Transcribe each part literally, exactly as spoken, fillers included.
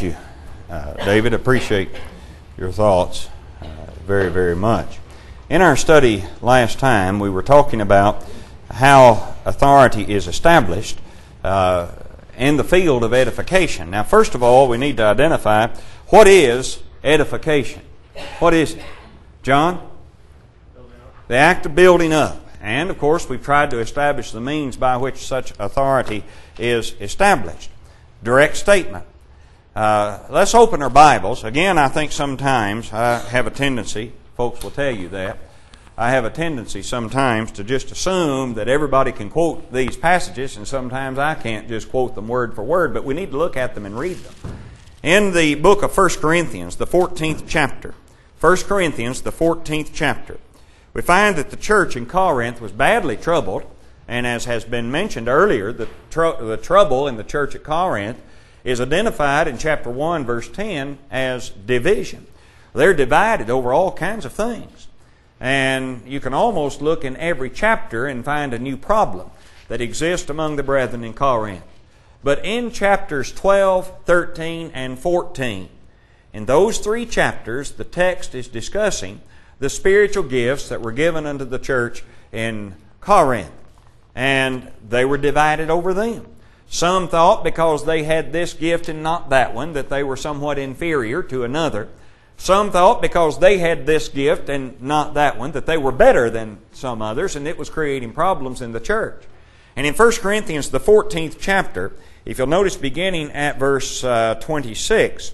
you, uh, David. Appreciate your thoughts uh, very, very much. In our study last time, we were talking about how authority is established uh, in the field of edification. Now, first of all, we need to identify what is edification. What is it? John? The act of building up. And, of course, we've tried to establish the means by which such authority is established. Direct statement. Uh, let's open our Bibles. Again, I think sometimes I have a tendency, folks will tell you that, I have a tendency sometimes to just assume that everybody can quote these passages, and sometimes I can't just quote them word for word, but we need to look at them and read them. In the book of First Corinthians, the fourteenth chapter, First Corinthians, the fourteenth chapter, we find that the church in Corinth was badly troubled, and as has been mentioned earlier, the, tr- the trouble in the church at Corinth is identified in chapter one, verse ten, as division. They're divided over all kinds of things. And you can almost look in every chapter and find a new problem that exists among the brethren in Corinth. But in chapters twelve, thirteen, and fourteen, in those three chapters, the text is discussing the spiritual gifts that were given unto the church in Corinth. And they were divided over them. Some thought because they had this gift and not that one, that they were somewhat inferior to another. Some thought because they had this gift and not that one, that they were better than some others, and it was creating problems in the church. And in First Corinthians, the fourteenth chapter, if you'll notice beginning at verse uh, twenty-six,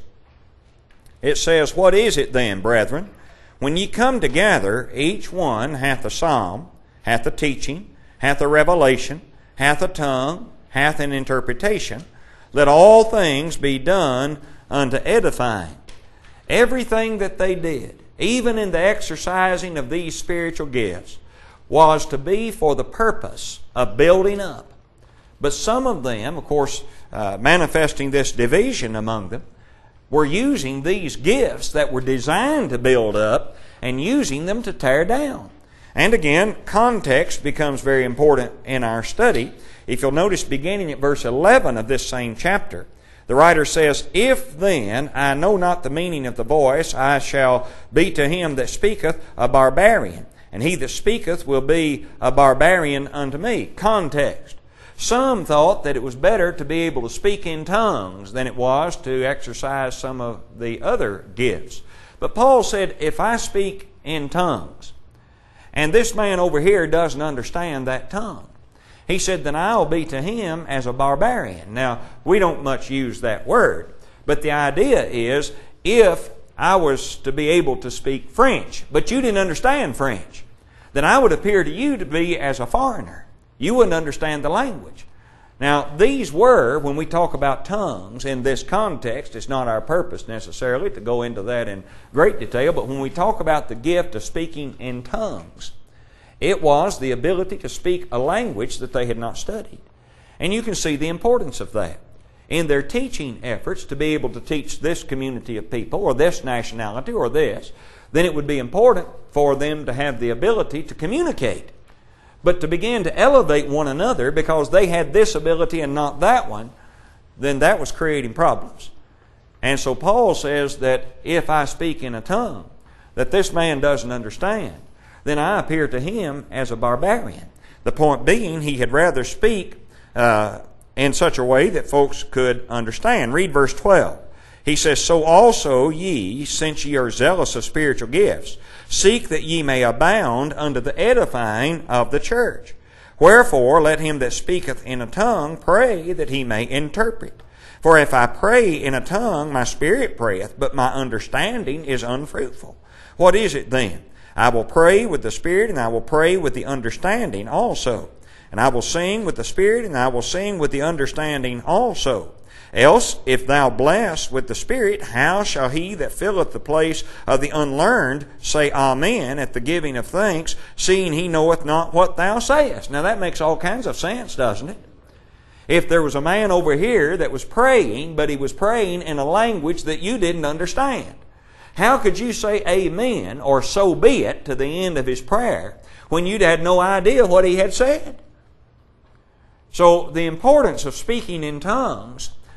it says, "What is it then, brethren? When ye come together, each one hath a psalm, hath a teaching, hath a revelation, hath a tongue, hath an interpretation. Let all things be done unto edifying." Everything that they did, even in the exercising of these spiritual gifts, was to be for the purpose of building up. But some of them, of course, uh, manifesting this division among them, were using these gifts that were designed to build up and using them to tear down. And again, context becomes very important in our study. If you'll notice beginning at verse eleven of this same chapter, the writer says, "If then I know not the meaning of the voice, I shall be to him that speaketh a barbarian, and he that speaketh will be a barbarian unto me." Context. Some thought that it was better to be able to speak in tongues than it was to exercise some of the other gifts. But Paul said, if I speak in tongues, and this man over here doesn't understand that tongue, he said, then I'll be to him as a barbarian. Now, we don't much use that word, but the idea is, if I was to be able to speak French, but you didn't understand French, then I would appear to you to be as a foreigner. You wouldn't understand the language. Now, these were, when we talk about tongues in this context, it's not our purpose necessarily to go into that in great detail, but when we talk about the gift of speaking in tongues, it was the ability to speak a language that they had not studied. And you can see the importance of that. In their teaching efforts to be able to teach this community of people, or this nationality, or this, then it would be important for them to have the ability to communicate. But to begin to elevate one another because they had this ability and not that one, then that was creating problems. And so Paul says that if I speak in a tongue that this man doesn't understand, then I appear to him as a barbarian. The point being, he had rather speak uh, in such a way that folks could understand. Read verse twelve. He says, "So also ye, since ye are zealous of spiritual gifts, seek that ye may abound unto the edifying of the church. Wherefore, let him that speaketh in a tongue pray that he may interpret. For if I pray in a tongue, my spirit prayeth, but my understanding is unfruitful. What is it then? I will pray with the spirit, and I will pray with the understanding also. And I will sing with the spirit, and I will sing with the understanding also. Else, if thou bless with the Spirit, how shall he that filleth the place of the unlearned say Amen at the giving of thanks, seeing he knoweth not what thou sayest?" Now that makes all kinds of sense, doesn't it? If there was a man over here that was praying, but he was praying in a language that you didn't understand, how could you say Amen or so be it to the end of his prayer when you'd had no idea what he had said? So the importance of speaking in tongues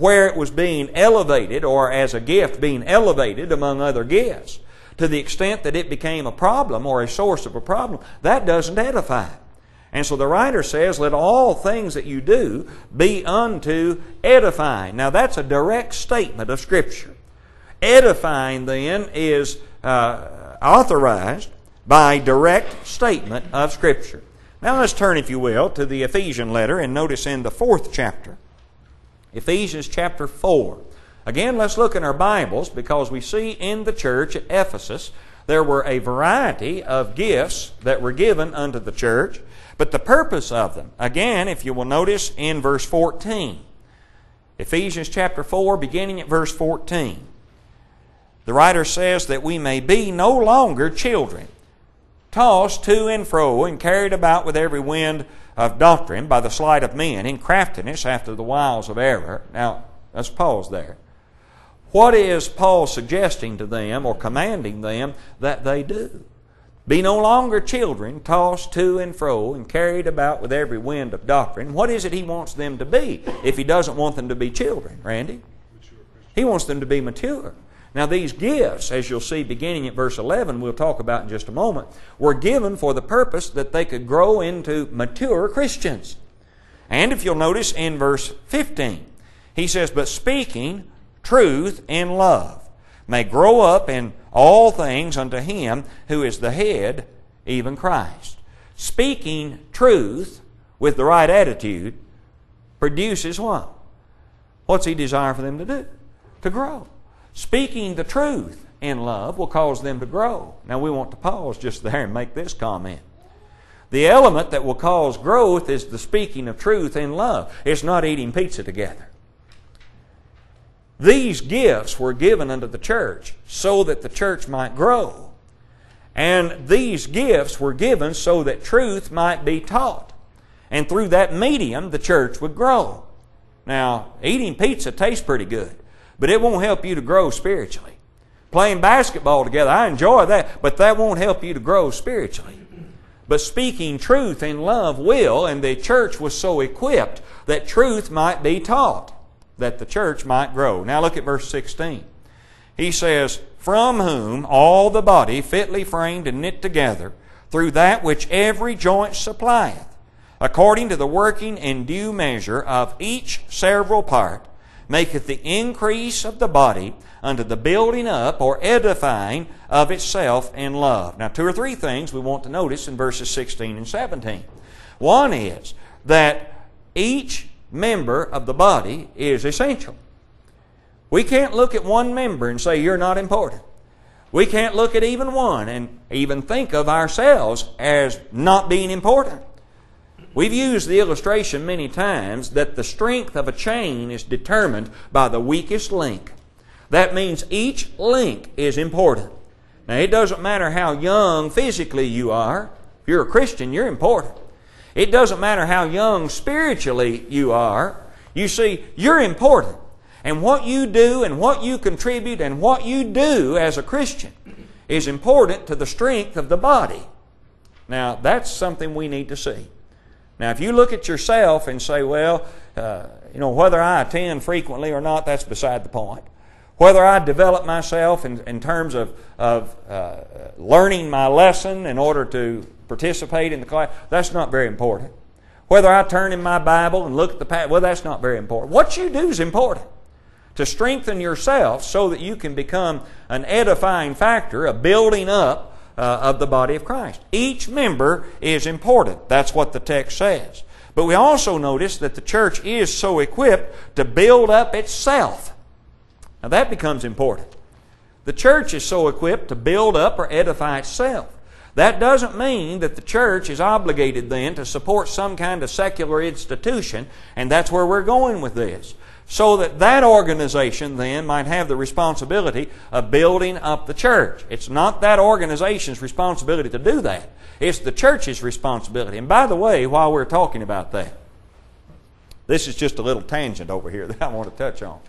where it was being elevated, or as a gift being elevated among other gifts, to the extent that it became a problem or a source of a problem, that doesn't edify. And so the writer says, let all things that you do be unto edifying. Now that's a direct statement of Scripture. Edifying then is uh, authorized by direct statement of Scripture. Now let's turn, if you will, to the Ephesian letter, and notice in the fourth chapter. Ephesians chapter four. Again, let's look in our Bibles, because we see in the church at Ephesus there were a variety of gifts that were given unto the church, but the purpose of them, again, if you will notice in verse fourteen. Ephesians chapter four, beginning at verse fourteen. The writer says that we may be no longer children, tossed to and fro and carried about with every wind of doctrine by the sleight of men, in craftiness after the wiles of error. Now, let's pause there. What is Paul suggesting to them or commanding them that they do? Be no longer children, tossed to and fro and carried about with every wind of doctrine. What is it he wants them to be if he doesn't want them to be children, Randy? He wants them to be mature. Now these gifts, as you'll see beginning at verse eleven, we'll talk about in just a moment, were given for the purpose that they could grow into mature Christians. And if you'll notice in verse fifteen, he says, but speaking truth in love may grow up in all things unto Him who is the head, even Christ. Speaking truth with the right attitude produces what? What's He desire for them to do? To grow. Speaking the truth in love will cause them to grow. Now we want to pause just there and make this comment. The element that will cause growth is the speaking of truth in love. It's not eating pizza together. These gifts were given unto the church so that the church might grow. And these gifts were given so that truth might be taught. And through that medium, the church would grow. Now, eating pizza tastes pretty good, but it won't help you to grow spiritually. Playing basketball together, I enjoy that, but that won't help you to grow spiritually. But speaking truth in love will, and the church was so equipped that truth might be taught, that the church might grow. Now look at verse sixteen. He says, from whom all the body fitly framed and knit together, through that which every joint supplieth, according to the working in due measure of each several part, maketh the increase of the body unto the building up or edifying of itself in love. Now, two or three things we want to notice in verses sixteen and seventeen. One is that each member of the body is essential. We can't look at one member and say, you're not important. We can't look at even one and even think of ourselves as not being important. We've used the illustration many times that the strength of a chain is determined by the weakest link. That means each link is important. Now, it doesn't matter how young physically you are. If you're a Christian, you're important. It doesn't matter how young spiritually you are. You see, you're important. And what you do and what you contribute and what you do as a Christian is important to the strength of the body. Now, that's something we need to see. Now, if you look at yourself and say, well, uh, you know, whether I attend frequently or not, that's beside the point. Whether I develop myself in, in terms of, of uh, learning my lesson in order to participate in the class, that's not very important. Whether I turn in my Bible and look at the past, well, that's not very important. What you do is important. To strengthen yourself so that you can become an edifying factor, a building up uh, of the body of Christ. Each member is important. That's what the text says. But we also notice that the church is so equipped to build up itself. Now that becomes important. The church is so equipped to build up or edify itself. That doesn't mean that the church is obligated then to support some kind of secular institution, and that's where we're going with this. So that that organization then might have the responsibility of building up the church. It's not that organization's responsibility to do that. It's the church's responsibility. And by the way, while we're talking about that, this is just a little tangent over here that I want to touch on.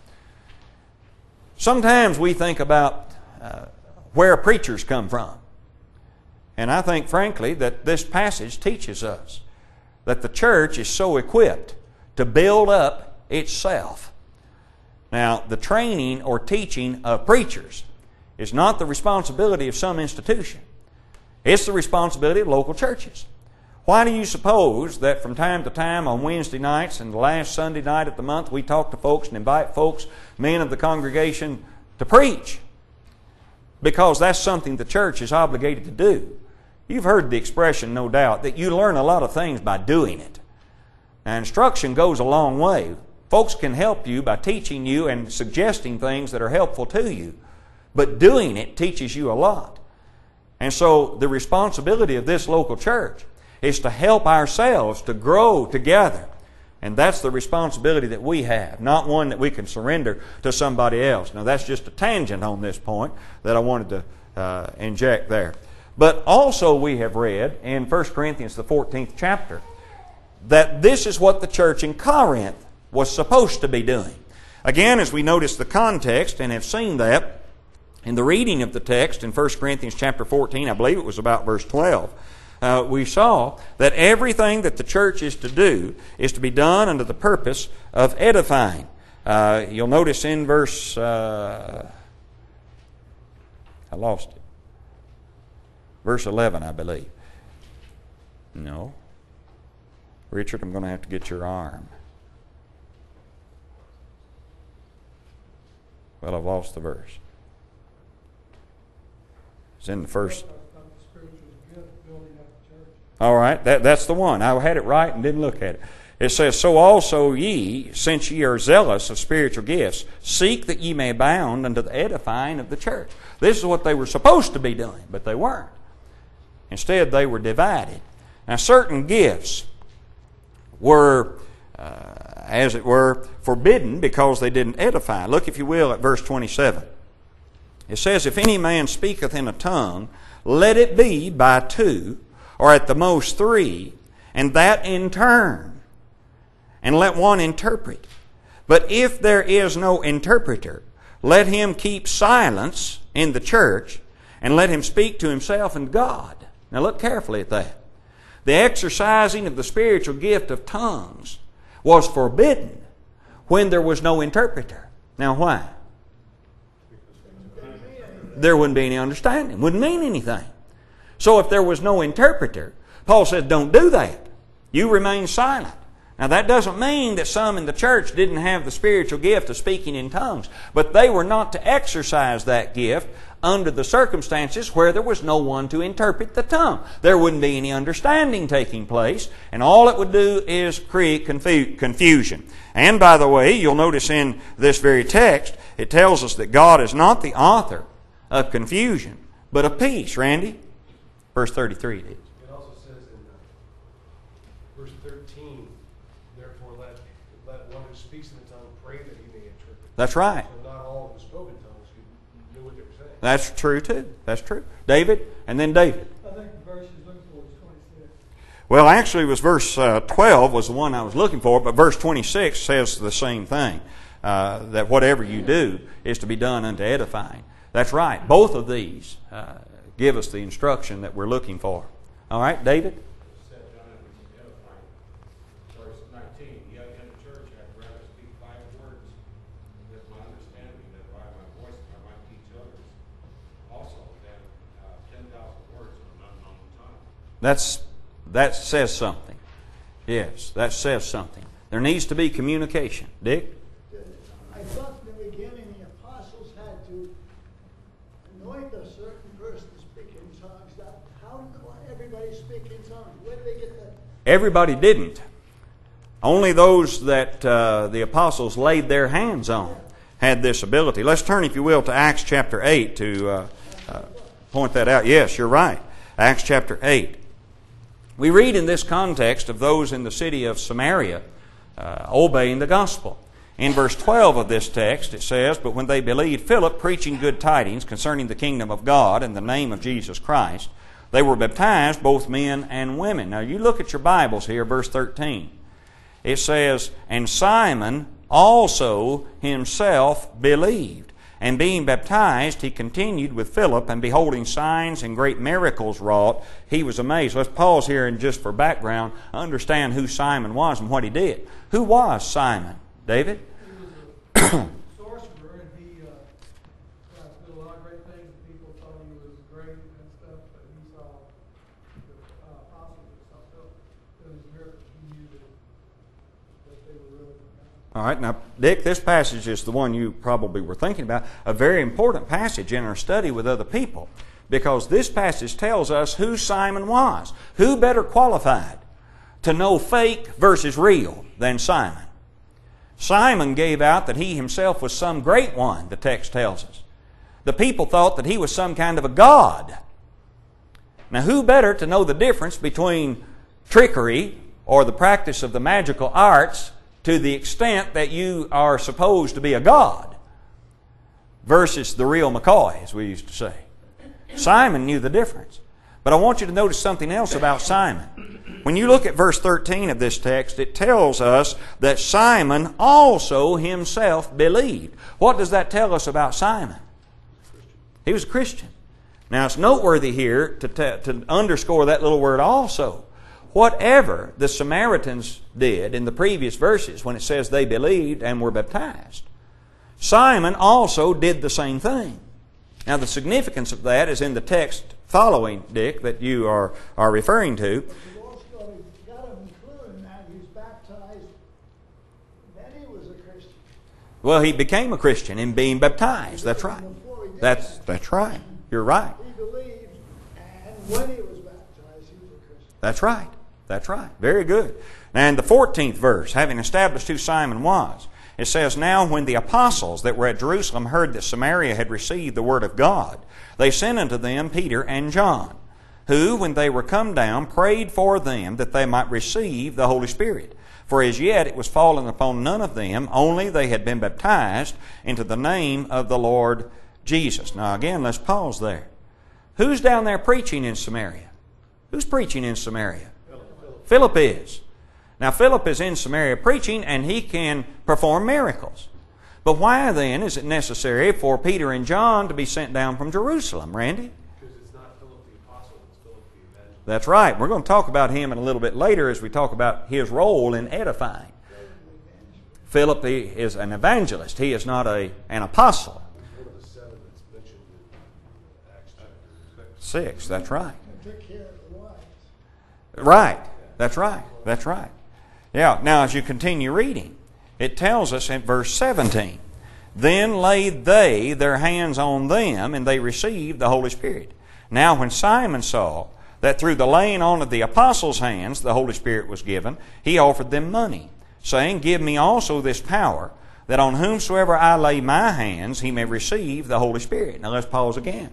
Sometimes we think about uh, where preachers come from. And I think, frankly, that this passage teaches us that the church is so equipped to build up itself. Now, the training or teaching of preachers is not the responsibility of some institution. It's the responsibility of local churches. Why do you suppose that from time to time on Wednesday nights and the last Sunday night of the month we talk to folks and invite folks, men of the congregation, to preach? Because that's something the church is obligated to do. You've heard the expression, no doubt, that you learn a lot of things by doing it. Now, instruction goes a long way. Folks can help you by teaching you and suggesting things that are helpful to you. But doing it teaches you a lot. And so the responsibility of this local church is to help ourselves to grow together. And that's the responsibility that we have, not one that we can surrender to somebody else. Now, that's just a tangent on this point that I wanted to uh, inject there. But also we have read in First Corinthians, the fourteenth chapter, that this is what the church in Corinth was supposed to be doing. Again, as we notice the context and have seen that in the reading of the text in First Corinthians chapter fourteen, I believe it was about verse twelve, uh, we saw that everything that the church is to do is to be done under the purpose of edifying. Uh, you'll notice in verse... Uh, I lost it. Verse eleven, I believe. No. Richard, I'm going to have to get your arm. Well, I've lost the verse. It's in the first... All right, that, that's the one. I had it right and didn't look at it. It says, "So also ye, since ye are zealous of spiritual gifts, seek that ye may abound unto the edifying of the church." This is what they were supposed to be doing, but they weren't. Instead, they were divided. Now, certain gifts were, uh, as it were, forbidden because they didn't edify. Look, if you will, at verse twenty-seven. It says, "If any man speaketh in a tongue, let it be by two, or at the most three, and that in turn, and let one interpret. But if there is no interpreter, let him keep silence in the church, and let him speak to himself and God." Now look carefully at that. The exercising of the spiritual gift of tongues was forbidden when there was no interpreter. Now why? There wouldn't be any understanding. Wouldn't mean anything. So if there was no interpreter, Paul said, don't do that. You remain silent. Now that doesn't mean that some in the church didn't have the spiritual gift of speaking in tongues, but they were not to exercise that gift under the circumstances where there was no one to interpret the tongue. There wouldn't be any understanding taking place, and all it would do is create confu- confusion. And by the way, you'll notice in this very text, it tells us that God is not the author of confusion, but of peace. Randy? Verse thirty-three it is. It also says in uh, verse thirteen, "Therefore let, let one who speaks in the tongue pray that he may interpret." That's right. So not all of the spoken tongues knew what they were saying. That's true too. That's true. David, and then David. I think the verse he's looking for is twenty-six. Well, actually it was verse uh, twelve was the one I was looking for, but verse twenty-six says the same thing. Uh, that whatever you do is to be done unto edifying. That's right. Both of these uh, give us the instruction that we're looking for. All right, David? Verse nineteen, "Yet in the church I'd rather speak five words with my understanding, that by my voice I might teach others also, than uh, ten thousand words of an unknown tongue." That's, that says something. Yes, that says something. There needs to be communication. Dick? I thought in the beginning the apostles had to anoint a certain person to speak in tongues. That, how did everybody speak in tongues? Where did they get that? Everybody didn't. Only those that uh, the apostles laid their hands on had this ability. Let's turn, if you will, to Acts chapter eight to uh, uh, point that out. Yes, you're right. Acts chapter eight. We read in this context of those in the city of Samaria uh, obeying the gospel. In verse twelve of this text it says, "But when they believed Philip preaching good tidings concerning the kingdom of God in the name of Jesus Christ, they were baptized, both men and women." Now you look at your Bibles here, verse thirteen. It says, "And Simon also himself believed, and being baptized, he continued with Philip, and beholding signs and great miracles wrought, he was amazed." Let's pause here and just for background, understand who Simon was and what he did. Who was Simon? David? He was a sword great things. People thought he was great and stuff, but he saw the uh, apostles and stuff doing his miracles. He knew that, that they were really from God. All right, now, Dick, this passage is the one you probably were thinking about, a very important passage in our study with other people, because this passage tells us who Simon was. Who better qualified to know fake versus real than Simon? Simon gave out that he himself was some great one, the text tells us. The people thought that he was some kind of a god. Now, who better to know the difference between trickery or the practice of the magical arts to the extent that you are supposed to be a god versus the real McCoy, as we used to say? Simon knew the difference. But I want you to notice something else about Simon. When you look at verse thirteen of this text, it tells us that Simon also himself believed. What does that tell us about Simon? He was a Christian. Now, it's noteworthy here to, t- to underscore that little word also. Whatever the Samaritans did in the previous verses when it says they believed and were baptized, Simon also did the same thing. Now, the significance of that is in the text following, Dick, that you are, are referring to. You've also got to include in that he was baptized, then he was a Christian. Well, he became a Christian in being baptized. That's right. That's, that's right. You're right. He believed, and when he was baptized, he was a Christian. That's right. That's right. Very good. Now, in the fourteenth verse, having established who Simon was, it says, "Now when the apostles that were at Jerusalem heard that Samaria had received the word of God, they sent unto them Peter and John, who, when they were come down, prayed for them that they might receive the Holy Spirit. For as yet it was fallen upon none of them, only they had been baptized into the name of the Lord Jesus." Now again, let's pause there. Who's down there preaching in Samaria? Who's preaching in Samaria? Philip is. Now, Philip is in Samaria preaching, and he can perform miracles. But why then is it necessary for Peter and John to be sent down from Jerusalem, Randy? Because it's not Philip the apostle, it's Philip the evangelist. That's right. We're going to talk about him in a little bit later as we talk about his role in edifying. Philip is an evangelist. He is not a, an apostle. He's one of the seven that's mentioned in Acts chapter Six, that's right. And took care of the wives. Right. That's right. That's right. Yeah. Now, as you continue reading, it tells us in verse seventeen, "Then laid they their hands on them, and they received the Holy Spirit. Now, when Simon saw that through the laying on of the apostles' hands the Holy Spirit was given, he offered them money, saying, Give me also this power, that on whomsoever I lay my hands he may receive the Holy Spirit." Now, let's pause again.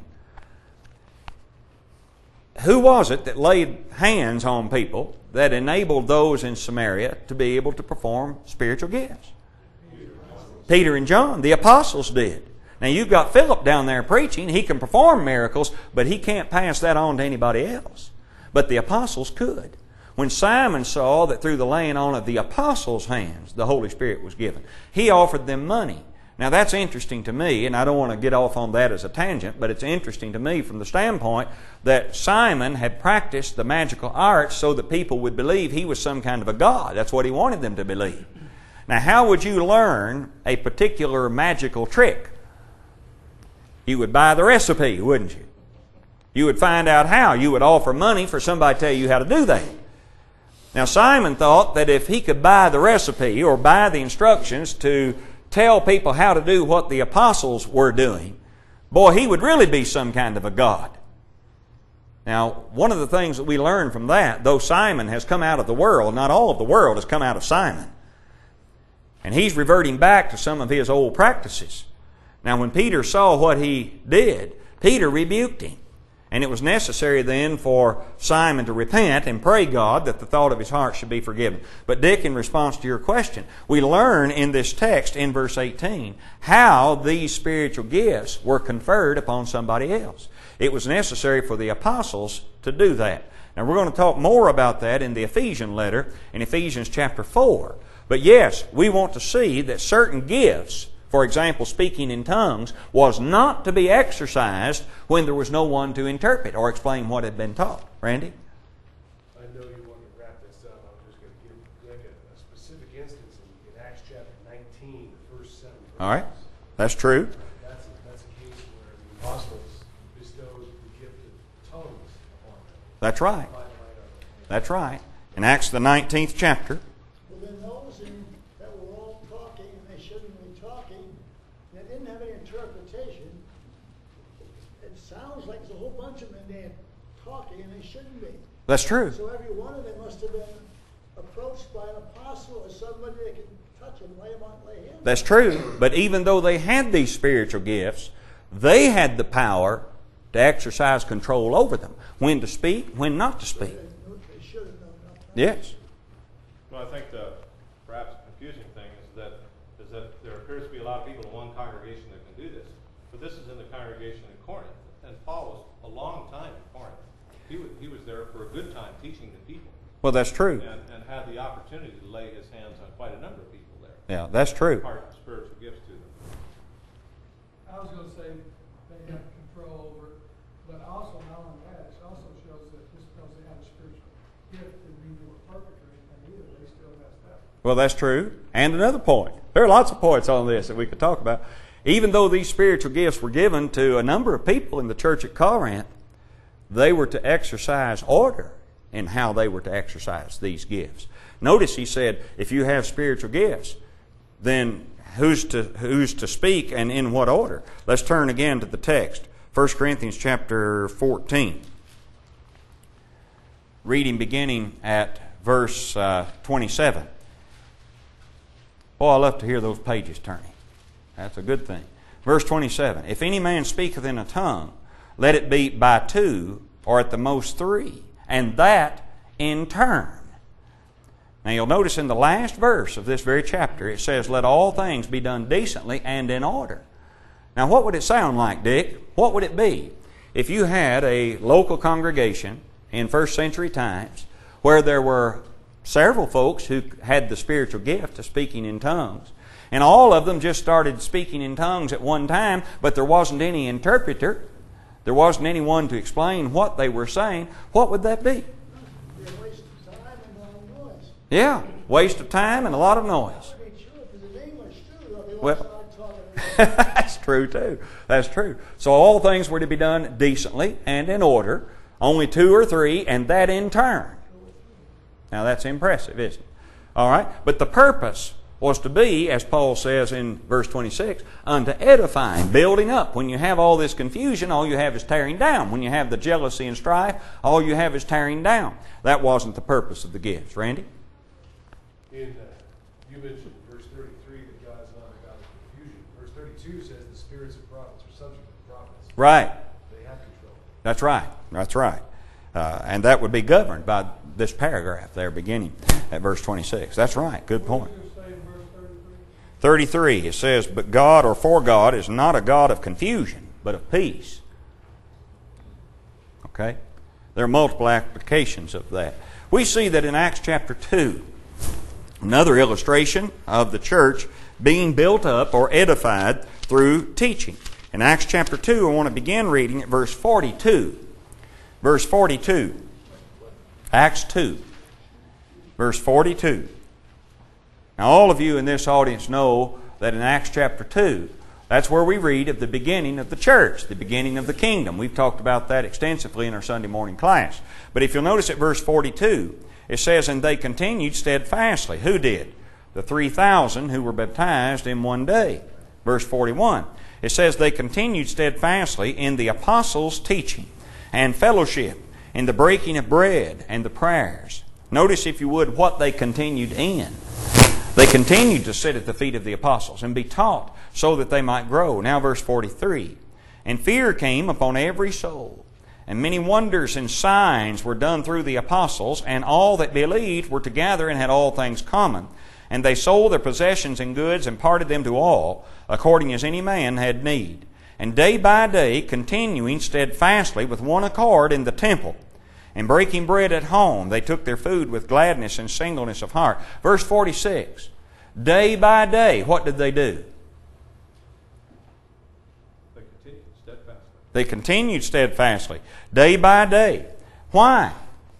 Who was it that laid hands on people that enabled those in Samaria to be able to perform spiritual gifts? Peter and John, the apostles did. Now you've got Philip down there preaching. He can perform miracles, but he can't pass that on to anybody else. But the apostles could. When Simon saw that through the laying on of the apostles' hands the Holy Spirit was given, he offered them money. Now that's interesting to me, and I don't want to get off on that as a tangent, but it's interesting to me from the standpoint that Simon had practiced the magical arts so that people would believe he was some kind of a god. That's what he wanted them to believe. Now, how would you learn a particular magical trick? You would buy the recipe, wouldn't you? You would find out how. You would offer money for somebody to tell you how to do that. Now, Simon thought that if he could buy the recipe or buy the instructions to tell people how to do what the apostles were doing, boy, he would really be some kind of a god. Now, one of the things that we learn from that, though Simon has come out of the world, not all of the world has come out of Simon. And he's reverting back to some of his old practices. Now, when Peter saw what he did, Peter rebuked him. And it was necessary then for Simon to repent and pray God that the thought of his heart should be forgiven. But Dick, in response to your question, we learn in this text in verse eighteen how these spiritual gifts were conferred upon somebody else. It was necessary for the apostles to do that. Now we're going to talk more about that in the Ephesian letter in Ephesians chapter four. But yes, we want to see that certain gifts, for example, speaking in tongues, was not to be exercised when there was no one to interpret or explain what had been taught. Randy? I know you want to wrap this up. I'm just going to give Greg a, a specific instance in, in Acts chapter nineteen, the first seven verses. All right. That's true. That's a, that's a case where the apostles That's right. That's right. In Acts the nineteenth chapter. Well, then those in, that were all talking, and they shouldn't be talking, they didn't have any interpretation. It sounds like there's a whole bunch of them in there talking, and they shouldn't be. That's true. So every one of them must have been approached by an apostle or somebody that can touch him, lay him on, lay him. That's true. But even though they had these spiritual gifts, they had the power to exercise control over them. When to speak, when not to speak. They should have known enough. Yes. Well, I think the perhaps confusing thing is that is that there appears to be a lot of people in one congregation that can do this. But this is in the congregation in Corinth. And Paul was a long time in Corinth. He was, he was there for a good time teaching the people. Well, that's true. And, and had the opportunity to lay his hands on quite a number of people there. Yeah, that's true. Impart spiritual gifts to them. I was gonna say they have control over it, but also not only that, it also shows that just because they have a spiritual gift didn't mean they were perfect or anything either, they still messed up. Well, that's true. And another point. There are lots of points on this that we could talk about. Even though these spiritual gifts were given to a number of people in the church at Corinth, they were to exercise order in how they were to exercise these gifts. Notice he said, if you have spiritual gifts, then who's to who's to speak and in what order? Let's turn again to the text. First Corinthians chapter fourteen. Reading beginning at verse uh, twenty-seven. Oh, I love to hear those pages turning. That's a good thing. Verse twenty-seven. If any man speaketh in a tongue, let it be by two, or at the most three, and that in turn. Now you'll notice in the last verse of this very chapter, it says, let all things be done decently and in order. Now what would it sound like, Dick? What would it be if you had a local congregation in first century times where there were several folks who had the spiritual gift of speaking in tongues, and all of them just started speaking in tongues at one time, but there wasn't any interpreter, there wasn't anyone to explain what they were saying? What would that be? Be a waste of time and a lot of noise. Yeah, waste of time and a lot of noise. I mean, sure, because it's English too, though, they all Well, start talking. that's true too. That's true. So all things were to be done decently and in order, only two or three, and that in turn. Now that's impressive, isn't it? All right, but the purpose was to be, as Paul says in verse twenty-six, unto edifying, building up. When you have all this confusion, all you have is tearing down. When you have the jealousy and strife, all you have is tearing down. That wasn't the purpose of the gifts. Randy? In, uh, you mentioned verse thirty-three that God's not a God of confusion. Verse thirty-two says the spirits of prophets are subject to the prophets. Right. They have control. That's right. That's right. Uh, and that would be governed by this paragraph there beginning at verse twenty-six. That's right. Good point. What did you say in verse thirty-three? thirty-three, it says, but God or for God is not a God of confusion, but of peace. Okay? There are multiple applications of that. We see that in Acts chapter two, another illustration of the church being built up or edified through teaching. In Acts chapter two, I want to begin reading at verse forty-two. Verse forty-two. Acts two. Verse forty-two. Now all of you in this audience know that in Acts chapter two, that's where we read of the beginning of the church, the beginning of the kingdom. We've talked about that extensively in our Sunday morning class. But if you'll notice at verse forty-two, it says, and they continued steadfastly. Who did? The three thousand who were baptized in one day. Verse forty-one, it says, they continued steadfastly in the apostles' teaching and fellowship, in the breaking of bread and the prayers. Notice, if you would, what they continued in. They continued to sit at the feet of the apostles and be taught so that they might grow. Now verse forty-three. And fear came upon every soul, and many wonders and signs were done through the apostles, and all that believed were together and had all things common. And they sold their possessions and goods and parted them to all, according as any man had need. And day by day, continuing steadfastly with one accord in the temple, and breaking bread at home, they took their food with gladness and singleness of heart. Verse forty-six, day by day, what did they do? They continued steadfastly. They continued steadfastly, day by day. Why?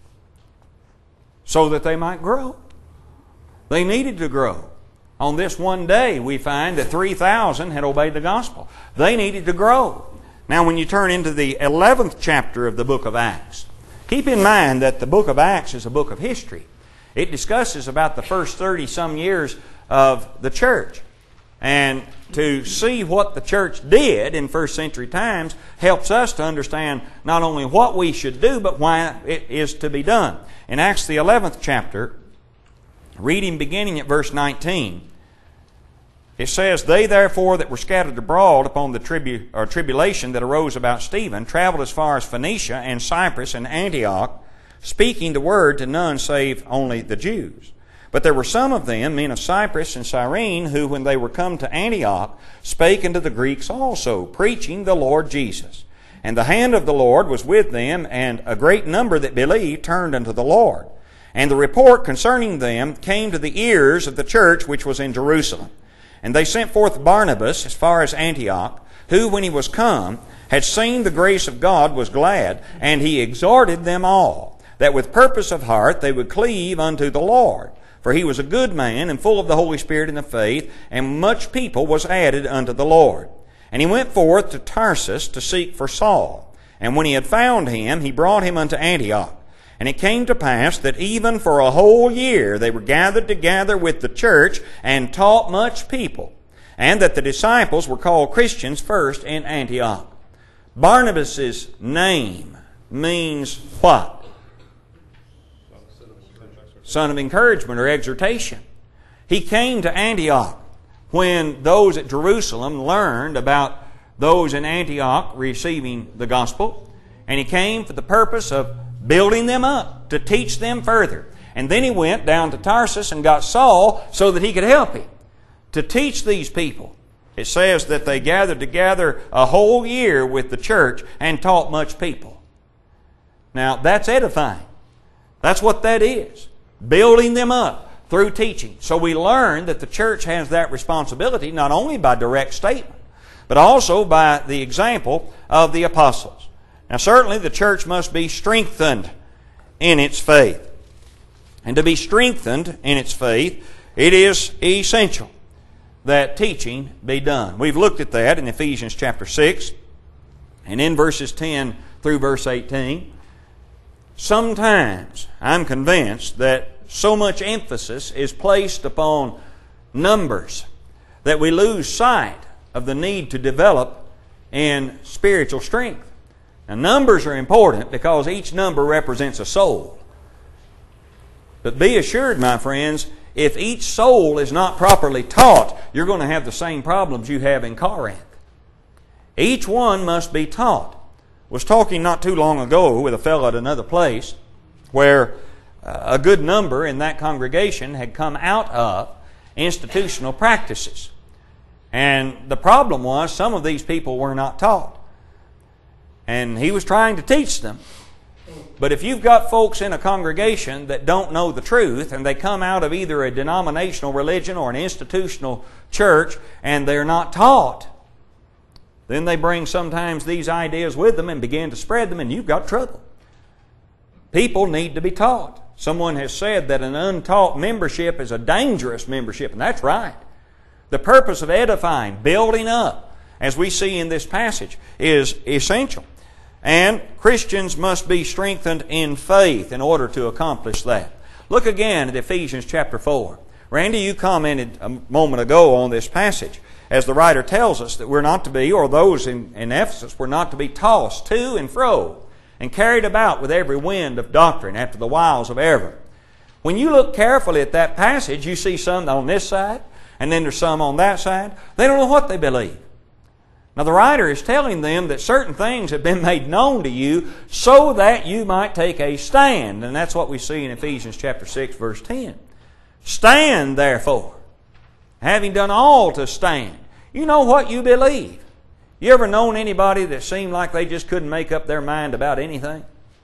So that they might grow. They needed to grow. On this one day, we find that three thousand had obeyed the gospel. They needed to grow. Now, when you turn into the eleventh chapter of the book of Acts, Keep in mind that the book of Acts is a book of history. It discusses about the first thirty-some years of the church. And to see what the church did in first century times helps us to understand not only what we should do, but why it is to be done. In Acts the eleventh chapter, reading beginning at verse nineteen, it says, "They therefore that were scattered abroad upon the tribu- or tribulation that arose about Stephen traveled as far as Phoenicia and Cyprus and Antioch, speaking the word to none save only the Jews. But there were some of them, men of Cyprus and Cyrene, who, when they were come to Antioch, spake unto the Greeks also, preaching the Lord Jesus. And the hand of the Lord was with them, and a great number that believed turned unto the Lord. And the report concerning them came to the ears of the church which was in Jerusalem. And they sent forth Barnabas as far as Antioch, who, when he was come, had seen the grace of God, was glad, and he exhorted them all, that with purpose of heart they would cleave unto the Lord. For he was a good man, and full of the Holy Spirit and the faith, and much people was added unto the Lord. And he went forth to Tarsus to seek for Saul. And when he had found him, he brought him unto Antioch. And it came to pass that even for a whole year they were gathered together with the church, and taught much people. And that the disciples were called Christians first in Antioch." Barnabas' name means what? Son of encouragement or exhortation. He came to Antioch when those at Jerusalem learned about those in Antioch receiving the gospel. And he came for the purpose of building them up, to teach them further. And then he went down to Tarsus and got Saul so that he could help him to teach these people. It says that they gathered together a whole year with the church and taught much people. Now, that's edifying. That's what that is. Building them up through teaching. So we learn that the church has that responsibility not only by direct statement, but also by the example of the apostles. Now certainly the church must be strengthened in its faith. And to be strengthened in its faith, it is essential that teaching be done. We've looked at that in Ephesians chapter six and in verses ten through verse eighteen. Sometimes I'm convinced that so much emphasis is placed upon numbers that we lose sight of the need to develop in spiritual strength. Now, numbers are important because each number represents a soul. But be assured, my friends, if each soul is not properly taught, you're going to have the same problems you have in Corinth. Each one must be taught. I was talking not too long ago with a fellow at another place where a good number in that congregation had come out of institutional practices. And the problem was some of these people were not taught. And he was trying to teach them. But if you've got folks in a congregation that don't know the truth and they come out of either a denominational religion or an institutional church and they're not taught, then they bring sometimes these ideas with them and begin to spread them, and you've got trouble. People need to be taught. Someone has said that an untaught membership is a dangerous membership, and that's right. The purpose of edifying, building up, as we see in this passage, is essential. And Christians must be strengthened in faith in order to accomplish that. Look again at Ephesians chapter four. Randy, you commented a moment ago on this passage as the writer tells us that we're not to be, or those in, in Ephesus, were not to be tossed to and fro and carried about with every wind of doctrine after the wiles of error. When you look carefully at that passage, you see some on this side, and then there's some on that side. They don't know what they believe. Now the writer is telling them that certain things have been made known to you so that you might take a stand. And that's what we see in Ephesians chapter six, verse ten. Stand, therefore, having done all to stand. You know what you believe. You ever known anybody that seemed like they just couldn't make up their mind about anything?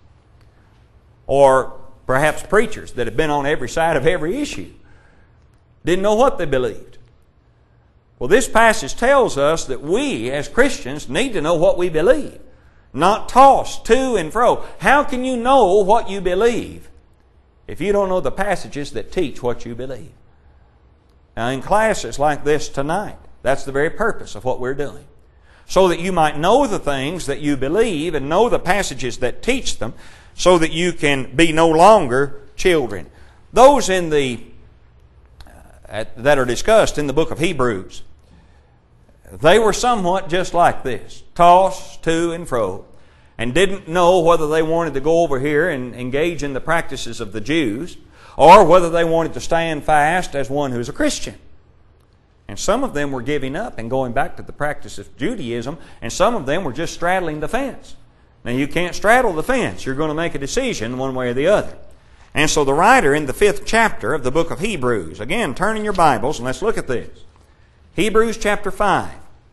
Or perhaps preachers that have been on every side of every issue. Didn't know what they believed. Well, this passage tells us that we as Christians need to know what we believe. Not tossed to and fro. How can you know what you believe if you don't know the passages that teach what you believe? Now in classes like this tonight, that's the very purpose of what we're doing. So that you might know the things that you believe and know the passages that teach them, so that you can be no longer children. Those in the uh, that are discussed in the book of Hebrews, they were somewhat just like this, tossed to and fro, and didn't know whether they wanted to go over here and engage in the practices of the Jews, or whether they wanted to stand fast as one who's a Christian. And some of them were giving up and going back to the practice of Judaism, and some of them were just straddling the fence. Now, you can't straddle the fence. You're going to make a decision one way or the other. And so the writer in the fifth chapter of the book of Hebrews, again, turn in your Bibles and let's look at this. Hebrews chapter five.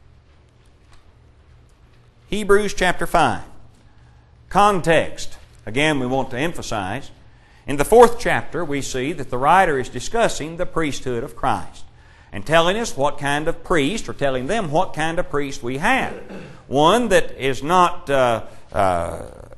Hebrews chapter five. Context. Again, we want to emphasize. In the fourth chapter, we see that the writer is discussing the priesthood of Christ and telling us what kind of priest, or telling them what kind of priest we have. One that is not, uh, uh,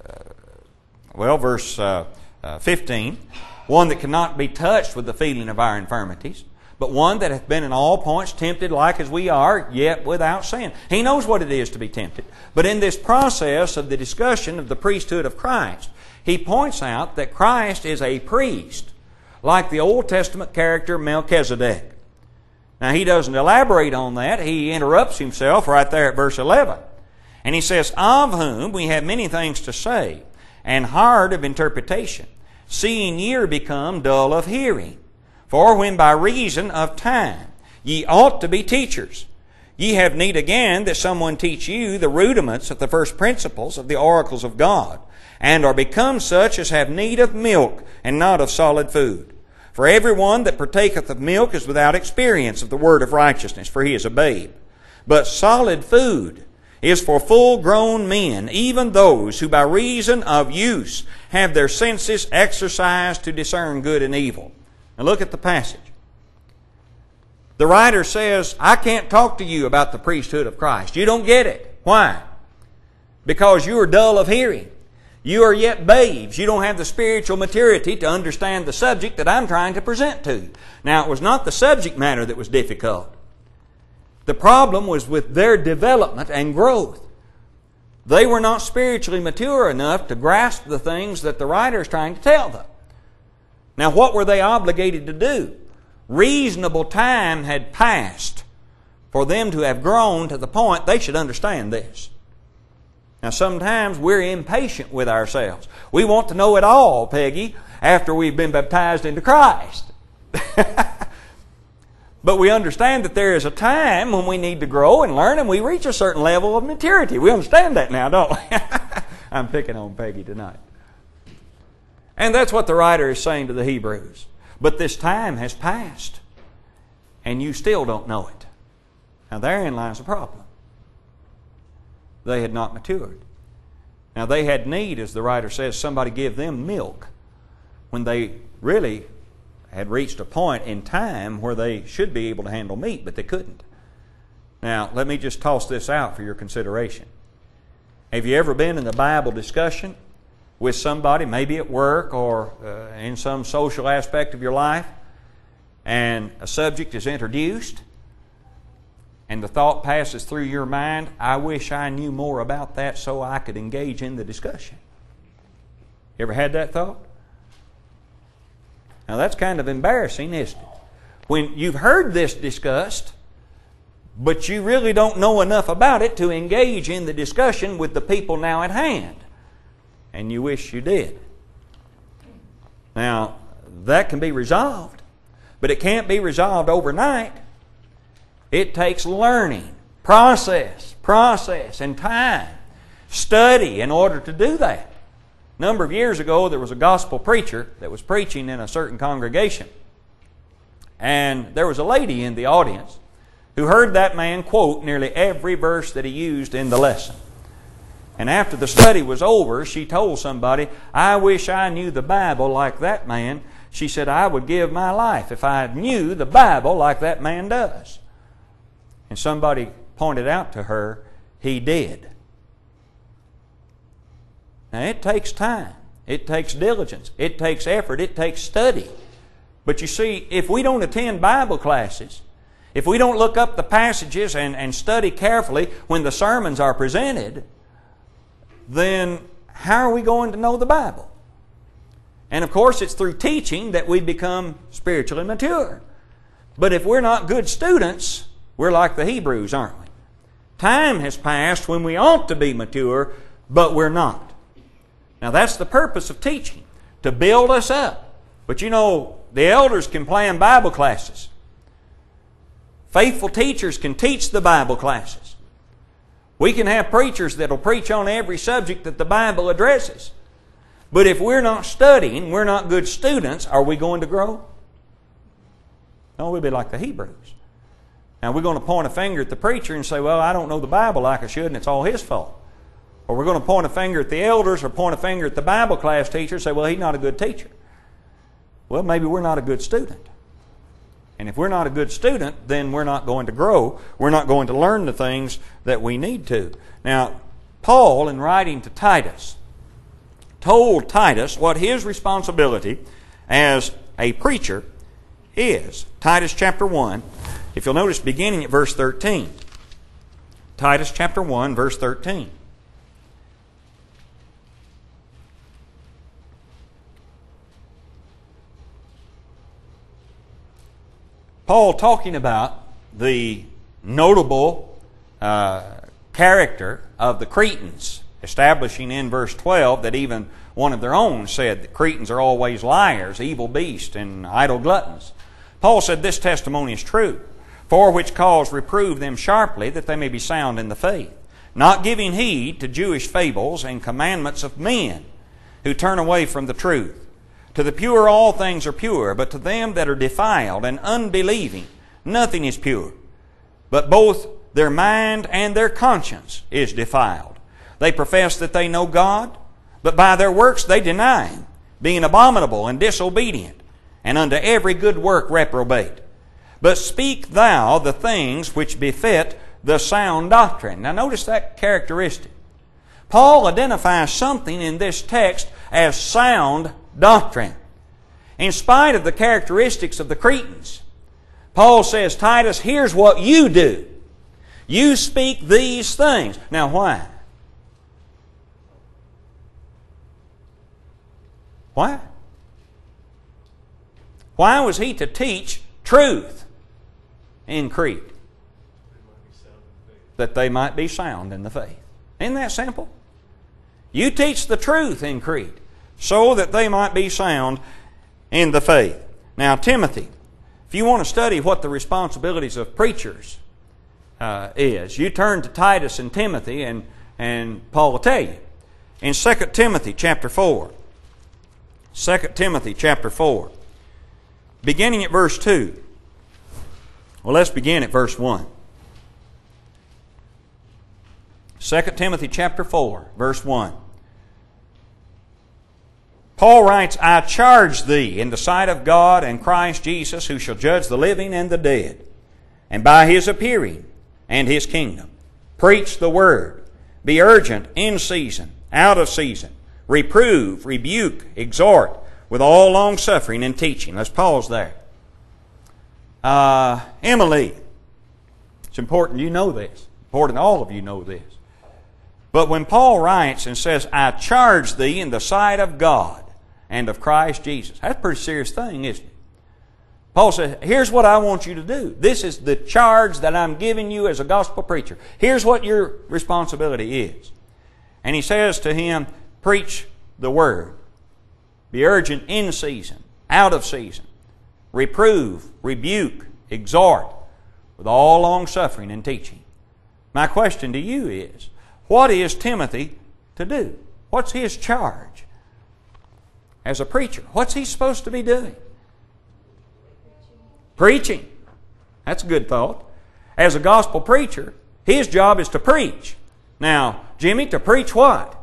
well, verse uh, uh, fifteen, one that cannot be touched with the feeling of our infirmities, but one that hath been in all points tempted like as we are, yet without sin. He knows what it is to be tempted. But in this process of the discussion of the priesthood of Christ, he points out that Christ is a priest, like the Old Testament character Melchizedek. Now, he doesn't elaborate on that. He interrupts himself right there at verse eleven. And he says, of whom we have many things to say, and hard of interpretation, seeing ye are become dull of hearing. For when by reason of time ye ought to be teachers, ye have need again that someone teach you the rudiments of the first principles of the oracles of God, and are become such as have need of milk, and not of solid food. For everyone that partaketh of milk is without experience of the word of righteousness, for he is a babe. But solid food is for full-grown men, even those who by reason of use have their senses exercised to discern good and evil. Now look at the passage. The writer says, I can't talk to you about the priesthood of Christ. You don't get it. Why? Because you are dull of hearing. You are yet babes. You don't have the spiritual maturity to understand the subject that I'm trying to present to you. Now, it was not the subject matter that was difficult. The problem was with their development and growth. They were not spiritually mature enough to grasp the things that the writer is trying to tell them. Now, what were they obligated to do? Reasonable time had passed for them to have grown to the point they should understand this. Now, sometimes we're impatient with ourselves. We want to know it all, Peggy, after we've been baptized into Christ. But we understand that there is a time when we need to grow and learn, and we reach a certain level of maturity. We understand that now, don't we? I'm picking on Peggy tonight. And that's what the writer is saying to the Hebrews. But this time has passed, and you still don't know it. Now, therein lies the problem. They had not matured. Now, they had need, as the writer says, somebody give them milk when they really had reached a point in time where they should be able to handle meat, but they couldn't. Now, let me just toss this out for your consideration. Have you ever been in a Bible discussion with somebody, maybe at work or uh, in some social aspect of your life, and a subject is introduced, and the thought passes through your mind, I wish I knew more about that so I could engage in the discussion? You ever had that thought? Now that's kind of embarrassing, isn't it? When you've heard this discussed, but you really don't know enough about it to engage in the discussion with the people now at hand. And you wish you did. Now, that can be resolved, but it can't be resolved overnight. It takes learning, process, process, and time, study in order to do that. A number of years ago, there was a gospel preacher that was preaching in a certain congregation. And there was a lady in the audience who heard that man quote nearly every verse that he used in the lesson. And after the study was over, she told somebody, I wish I knew the Bible like that man. She said, I would give my life if I knew the Bible like that man does. And somebody pointed out to her, he did. Now, it takes time. It takes diligence. It takes effort. It takes study. But you see, if we don't attend Bible classes, if we don't look up the passages and, and study carefully when the sermons are presented, then how are we going to know the Bible? And of course, it's through teaching that we become spiritually mature. But if we're not good students, we're like the Hebrews, aren't we? Time has passed when we ought to be mature, but we're not. Now that's the purpose of teaching, to build us up. But you know, the elders can plan Bible classes. Faithful teachers can teach the Bible classes. We can have preachers that will preach on every subject that the Bible addresses. But if we're not studying, we're not good students, are we going to grow? No, we'll be like the Hebrews. Now we're going to point a finger at the preacher and say, well, I don't know the Bible like I should and it's all his fault. Or we're going to point a finger at the elders or point a finger at the Bible class teacher and say, well, he's not a good teacher. Well, maybe we're not a good student. And if we're not a good student, then we're not going to grow. We're not going to learn the things that we need to. Now, Paul, in writing to Titus, told Titus what his responsibility as a preacher is. Titus chapter one, if you'll notice beginning at verse thirteen. Titus chapter one, verse thirteen. Paul talking about the notable uh, character of the Cretans, establishing in verse twelve that even one of their own said that Cretans are always liars, evil beasts, and idle gluttons. Paul said this testimony is true, for which cause reprove them sharply, that they may be sound in the faith, not giving heed to Jewish fables and commandments of men who turn away from the truth. To the pure all things are pure, but to them that are defiled and unbelieving nothing is pure. But both their mind and their conscience is defiled. They profess that they know God, but by their works they deny Him, being abominable and disobedient, and unto every good work reprobate. But speak thou the things which befit the sound doctrine. Now notice that characteristic. Paul identifies something in this text as sound doctrine. In spite of the characteristics of the Cretans, Paul says, Titus, here's what you do. You speak these things. Now why? Why? Why was he to teach truth in Crete? That they might be sound in the faith. Isn't that simple? You teach the truth in Crete so that they might be sound in the faith. Now, Timothy, if you want to study what the responsibilities of preachers uh, is, you turn to Titus and Timothy, and, and Paul will tell you. In Second Timothy chapter four, Second Timothy chapter four, beginning at verse two. Well, let's begin at verse one. Second Timothy chapter four, verse one. Paul writes, I charge thee in the sight of God and Christ Jesus, who shall judge the living and the dead, and by His appearing and His kingdom, preach the word, be urgent in season, out of season, reprove, rebuke, exhort, with all longsuffering and teaching. Let's pause there. Uh, Emily, it's important you know this. Important all of you know this. But when Paul writes and says, I charge thee in the sight of God and of Christ Jesus, that's a pretty serious thing, isn't it? Paul says, here's what I want you to do. This is the charge that I'm giving you as a gospel preacher. Here's what your responsibility is. And he says to him, preach the word. Be urgent in season, out of season. Reprove, rebuke, exhort, with all longsuffering and teaching. My question to you is, what is Timothy to do? What's his charge as a preacher? What's he supposed to be doing? Preaching. That's a good thought. As a gospel preacher, his job is to preach. Now, Jimmy, to preach what?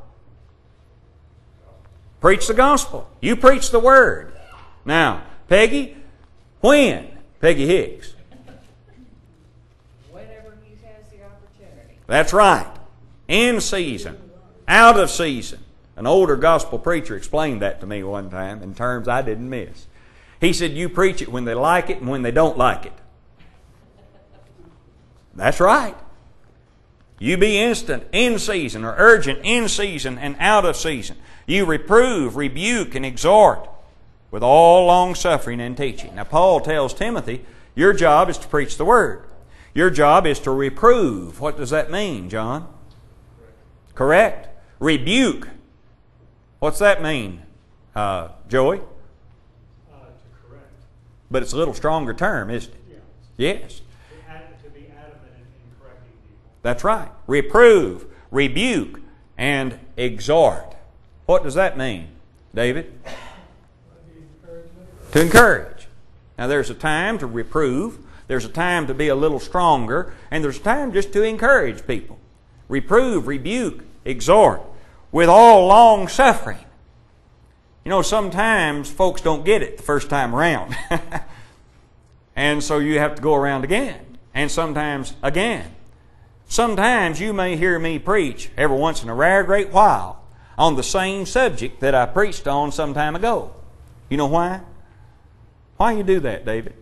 Preach the gospel. You preach the word. Now, Peggy, when? Peggy Hicks. Whenever he has the opportunity. That's right. In season, out of season. An older gospel preacher explained that to me one time in terms I didn't miss. He said, you preach it when they like it and when they don't like it. That's right. You be instant in season, or urgent in season and out of season. You reprove, rebuke, and exhort with all long suffering and teaching. Now, Paul tells Timothy, your job is to preach the Word. Your job is to reprove. What does that mean, John? Correct. Rebuke. What's that mean, uh, Joey? Uh, to correct. But it's a little stronger term, isn't it? Yeah. Yes. To, ad, to be adamant in, in correcting people. That's right. Reprove, rebuke, and exhort. What does that mean, David? To encourage. Now there's a time to reprove, there's a time to be a little stronger, and there's a time just to encourage people. Reprove, rebuke, exhort, with all long suffering. You know, sometimes folks don't get it the first time around. And so you have to go around again, and sometimes again. Sometimes you may hear me preach every once in a rare great while on the same subject that I preached on some time ago. You know why? Why you do that, David?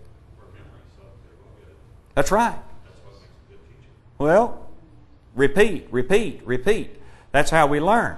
That's right. Well, repeat, repeat, repeat. That's how we learn.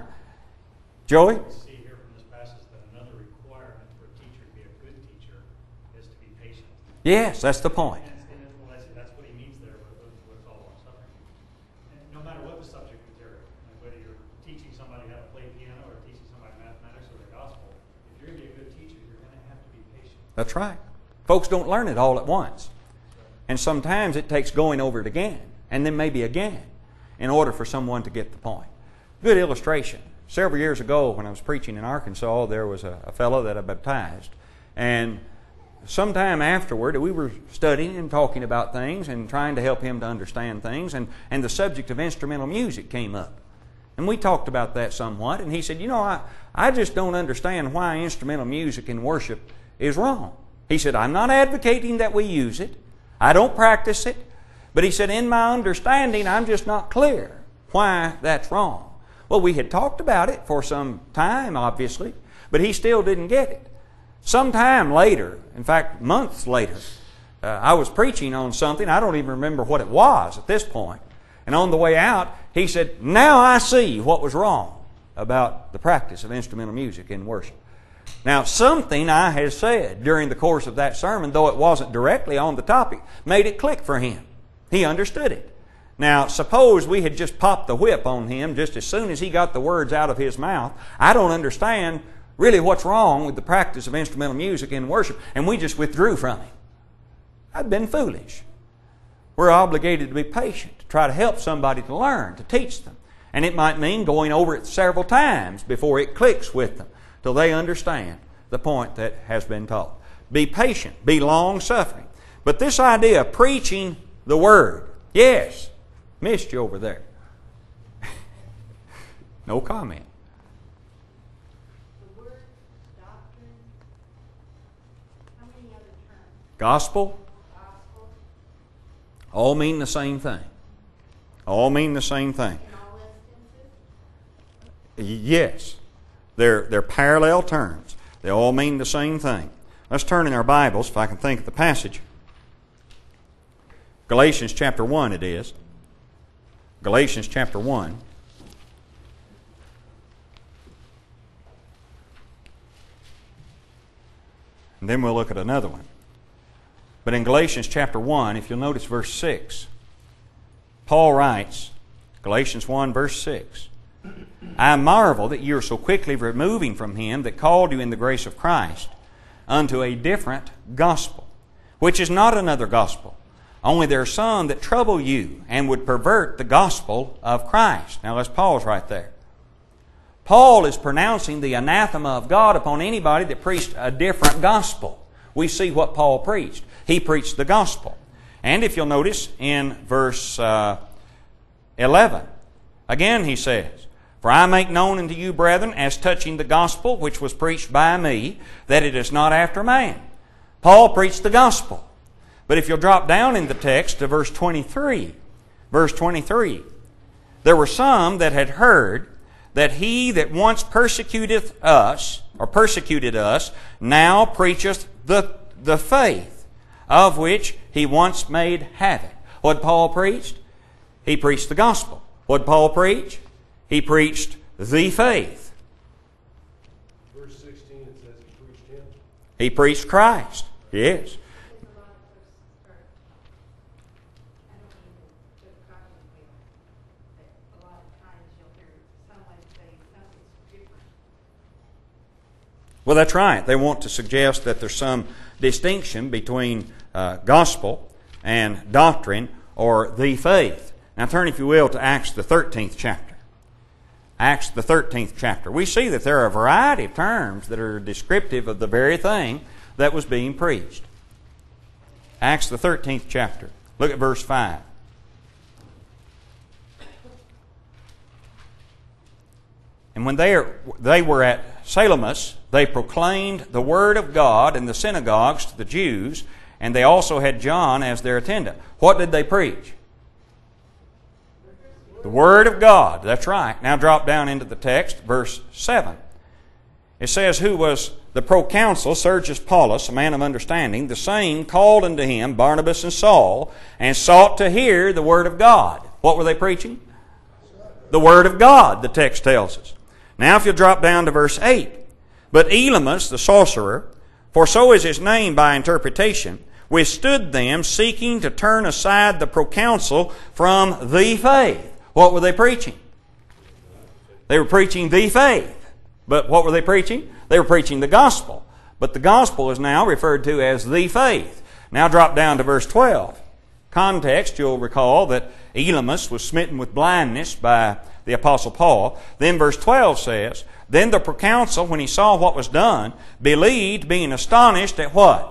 Joey? We see here from this passage that another requirement for a teacher to be a good teacher is to be patient. Yes, that's the point. And, and well, that's, that's what he means there with, with, with all long suffering. And no matter what the subject material, like whether you're teaching somebody how to play piano or teaching somebody mathematics or the gospel, if you're going to be a good teacher, you're going to have to be patient. That's right. Folks don't learn it all at once. And sometimes it takes going over it again, and then maybe again, in order for someone to get the point. Good illustration. Several years ago when I was preaching in Arkansas, there was a, a fellow that I baptized. And sometime afterward, we were studying and talking about things and trying to help him to understand things, and, and the subject of instrumental music came up. And we talked about that somewhat, and he said, you know, I, I just don't understand why instrumental music in worship is wrong. He said, I'm not advocating that we use it. I don't practice it. But he said, in my understanding, I'm just not clear why that's wrong. Well, we had talked about it for some time, obviously, but he still didn't get it. Sometime later, in fact, months later, uh, I was preaching on something. I don't even remember what it was at this point. And on the way out, he said, now I see what was wrong about the practice of instrumental music in worship. Now, something I had said during the course of that sermon, though it wasn't directly on the topic, made it click for him. He understood it. Now, suppose we had just popped the whip on him just as soon as he got the words out of his mouth. I don't understand really what's wrong with the practice of instrumental music in worship, and we just withdrew from him. I'd been foolish. We're obligated to be patient, to try to help somebody to learn, to teach them. And it might mean going over it several times before it clicks with them, till they understand the point that has been taught. Be patient, be long-suffering. But this idea of preaching the Word, yes, missed you over there. No comment. The word doctrine, how many other terms? Gospel, Gospel, all mean the same thing. All mean the same thing. in all instances? Yes. They're, they're parallel terms. They all mean the same thing. Let's turn in our Bibles, if I can think of the passage. Galatians chapter one it is. Galatians chapter one. And then we'll look at another one. But in Galatians chapter one, if you'll notice verse six, Paul writes, Galatians one verse six, I marvel that you are so quickly removing from him that called you in the grace of Christ unto a different gospel, which is not another gospel. Only there are some that trouble you and would pervert the gospel of Christ. Now let's pause right there. Paul is pronouncing the anathema of God upon anybody that preached a different gospel. We see what Paul preached. He preached the gospel. And if you'll notice in verse uh, eleven, again he says, For I make known unto you, brethren, as touching the gospel which was preached by me, that it is not after man. Paul preached the gospel. But if you'll drop down in the text to verse twenty-three, verse twenty-three, there were some that had heard that he that once persecuteth us, or persecuted us, now preacheth the, the faith of which he once made havoc. What Paul preached? He preached the gospel. What Paul preached? He preached the faith. Verse sixteen, it says he preached him. He preached Christ. Yes. There's a lot of folks, or, I don't mean to put cotton wheel, but a lot of times you'll hear someone say something's different. Well, that's right. They want to suggest that there's some distinction between uh, gospel and doctrine or the faith. Now turn, if you will, to Acts the thirteenth chapter. Acts the thirteenth chapter. We see that there are a variety of terms that are descriptive of the very thing that was being preached. Acts the thirteenth chapter. Look at verse five. And when they, are, they were at Salamis, they proclaimed the word of God in the synagogues to the Jews, and they also had John as their attendant. What did they preach? The Word of God. That's right. Now drop down into the text, verse seven. It says, who was the proconsul, Sergius Paulus, a man of understanding, the same called unto him Barnabas and Saul, and sought to hear the Word of God. What were they preaching? The Word of God, the text tells us. Now if you'll drop down to verse eight. But Elymas, the sorcerer, for so is his name by interpretation, withstood them, seeking to turn aside the proconsul from the faith. What were they preaching? They were preaching the faith. But what were they preaching? They were preaching the gospel. But the gospel is now referred to as the faith. Now drop down to verse twelve. Context, you'll recall that Elymas was smitten with blindness by the Apostle Paul. Then verse twelve says, then the proconsul, when he saw what was done, believed, being astonished at what?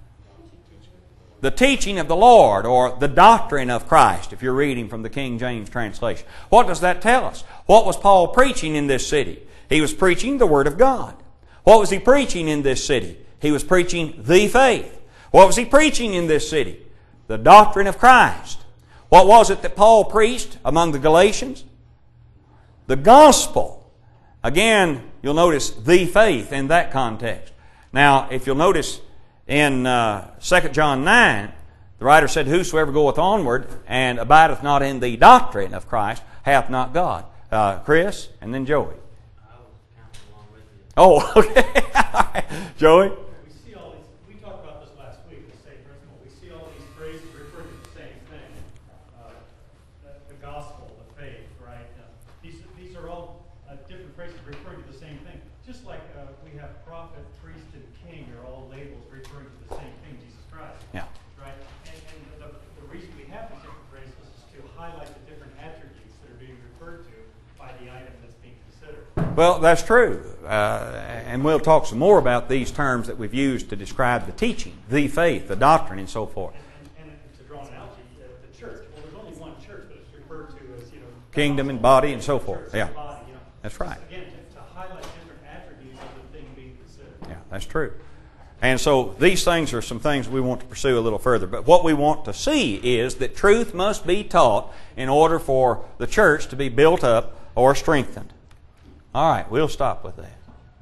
The teaching of the Lord, or the doctrine of Christ, if you're reading from the King James translation. What does that tell us? What was Paul preaching in this city? He was preaching the Word of God. What was he preaching in this city? He was preaching the faith. What was he preaching in this city? The doctrine of Christ. What was it that Paul preached among the Galatians? The gospel. Again, you'll notice the faith in that context. Now, if you'll notice in uh, Second John nine, the writer said, whosoever goeth onward and abideth not in the doctrine of Christ hath not God. Uh, Chris, and then Joey. I was counting along with you. Oh, okay. All right. Joey? We see all these, we talked about this last week, the same principle. We see all these phrases referring to the same thing. Uh, the, the gospel, the faith, right? Uh, these, these are all uh, different phrases referring to the same thing. Just like uh, we have prophet, priest, and king are all labels referring to the same thing, Jesus Christ. Yeah. Right? And, and the, the reason we have these different phrases is to highlight the different attributes that are being referred to by the item that's being considered. Well, that's true. Uh, and we'll talk some more about these terms that we've used to describe the teaching, the faith, the doctrine, and so forth. And, and, and to draw an analogy, uh, the church. Well, there's only one church, but it's referred to as, you know, Kingdom and body and so forth. church and Yeah. body, you know. That's right. Again, to, to highlight different attributes of the thing being considered. Yeah, that's true. And so these things are some things we want to pursue a little further. But what we want to see is that truth must be taught in order for the church to be built up or strengthened. All right, we'll stop with that.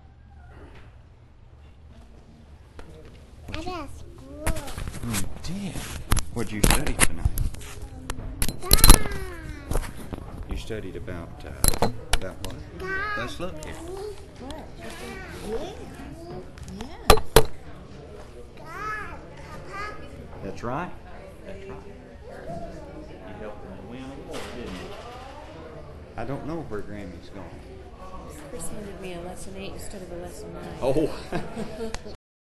I got school. You did. What'd you study tonight? God. You studied about uh, about what? God. Let's look here. What? Yeah. God. Papa. That's right. That's right. You helped them win a war, didn't you? I don't know where Grammy's gone. Chris handed me a lesson eight instead of a lesson nine. Oh.